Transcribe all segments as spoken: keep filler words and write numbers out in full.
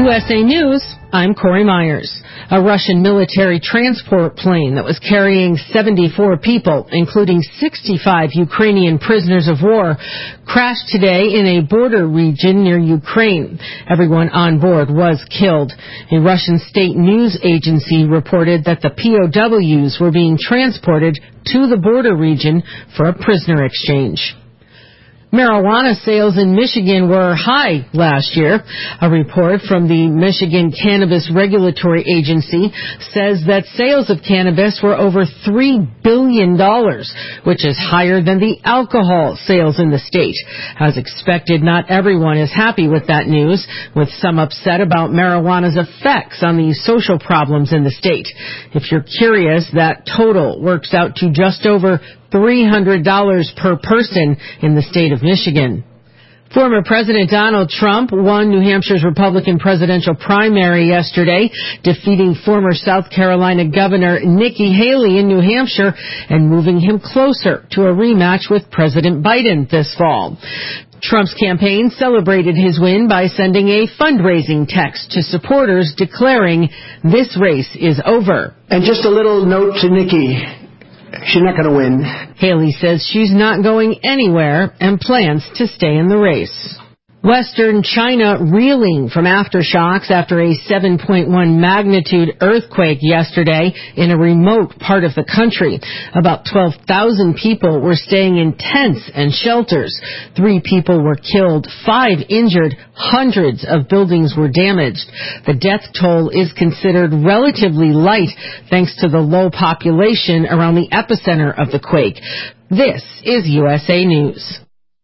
U S A News, I'm Corey Myers. A Russian military transport plane that was carrying seventy-four people, including sixty-five Ukrainian prisoners of war, crashed today in a border region near Ukraine. Everyone on board was killed. A Russian state news agency reported that the P O Ws were being transported to the border region for a prisoner exchange. Marijuana sales in Michigan were high last year. A report from the Michigan Cannabis Regulatory Agency says that sales of cannabis were over three billion dollars, which is higher than the alcohol sales in the state. As expected, not everyone is happy with that news, with some upset about marijuana's effects on the social problems in the state. If you're curious, that total works out to just over three hundred dollars per person in the state of Michigan. Former President Donald Trump won New Hampshire's Republican presidential primary yesterday, defeating former South Carolina Governor Nikki Haley in New Hampshire and moving him closer to a rematch with President Biden this fall. Trump's campaign celebrated his win by sending a fundraising text to supporters declaring, "This race is over." And just a little note to Nikki. She's not going to win. Haley says she's not going anywhere and plans to stay in the race. Western China reeling from aftershocks after a seven point one magnitude earthquake yesterday in a remote part of the country. About twelve thousand people were staying in tents and shelters. Three people were killed, five injured, hundreds of buildings were damaged. The death toll is considered relatively light thanks to the low population around the epicenter of the quake. This is U S A News.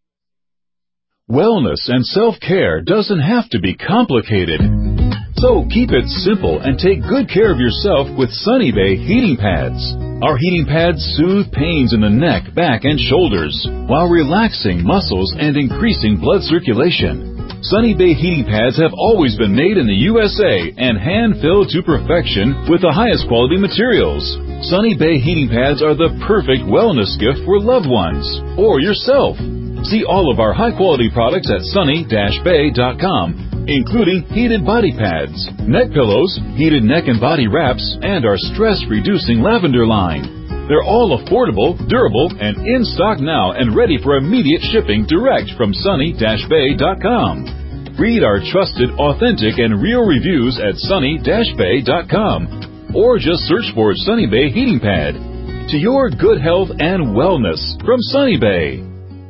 Wellness and self-care doesn't have to be complicated. So keep it simple and take good care of yourself with Sunny Bay heating pads. Our heating pads soothe pains in the neck, back, and shoulders while relaxing muscles and increasing blood circulation. Sunny Bay heating pads have always been made in the U S A and hand-filled to perfection with the highest quality materials. Sunny Bay heating pads are the perfect wellness gift for loved ones or yourself. See all of our high-quality products at sunny dash bay dot com, including heated body pads, neck pillows, heated neck and body wraps, and our stress-reducing lavender line. They're all affordable, durable, and in stock now and ready for immediate shipping direct from sunny dash bay dot com. Read our trusted, authentic, and real reviews at sunny dash bay dot com or just search for Sunny Bay Heating Pad. To your good health and wellness from Sunny Bay.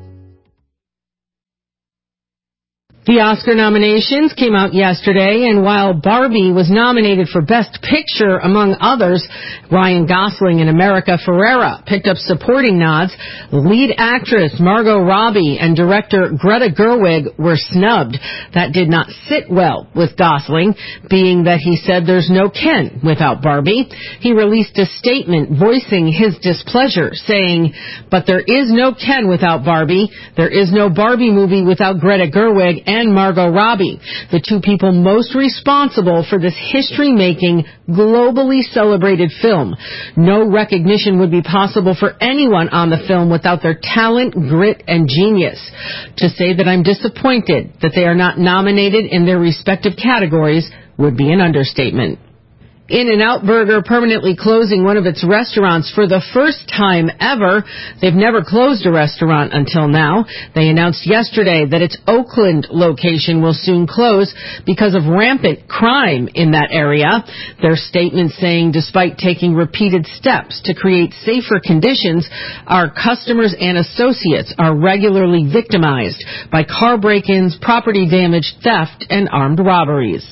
The Oscar nominations came out yesterday, and while Barbie was nominated for Best Picture, among others, Ryan Gosling and America Ferrera picked up supporting nods. Lead actress Margot Robbie and director Greta Gerwig were snubbed. That did not sit well with Gosling, being that he said there's no Ken without Barbie. He released a statement voicing his displeasure, saying, "But there is no Ken without Barbie. There is no Barbie movie without Greta Gerwig and Margot Robbie, the two people most responsible for this history-making, globally celebrated film. No recognition would be possible for anyone on the film without their talent, grit, and genius. To say that I'm disappointed that they are not nominated in their respective categories would be an understatement." In-N-Out Burger permanently closing one of its restaurants for the first time ever. They've never closed a restaurant until now. They announced yesterday that its Oakland location will soon close because of rampant crime in that area. Their statement saying, despite taking repeated steps to create safer conditions, our customers and associates are regularly victimized by car break-ins, property damage, theft, and armed robberies.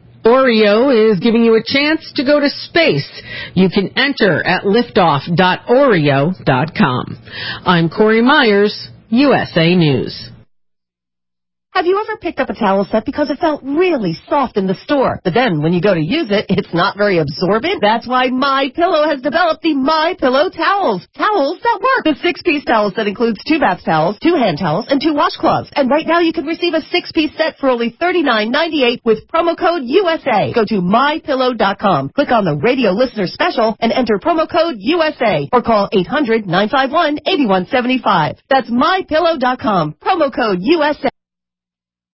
Oreo is giving you a chance to go to space. You can enter at liftoff dot oreo dot com. I'm Corey Myers, U S A News. Have you ever picked up a towel set because it felt really soft in the store, but then when you go to use it, it's not very absorbent? That's why MyPillow has developed the MyPillow towels. Towels that work. The six-piece towel set includes two bath towels, two hand towels, and two washcloths. And right now you can receive a six-piece set for only thirty-nine ninety-eight with promo code U S A. Go to my pillow dot com, click on the radio listener special, and enter promo code U S A, or call eight hundred nine five one eight one seven five. That's my pillow dot com, promo code U S A.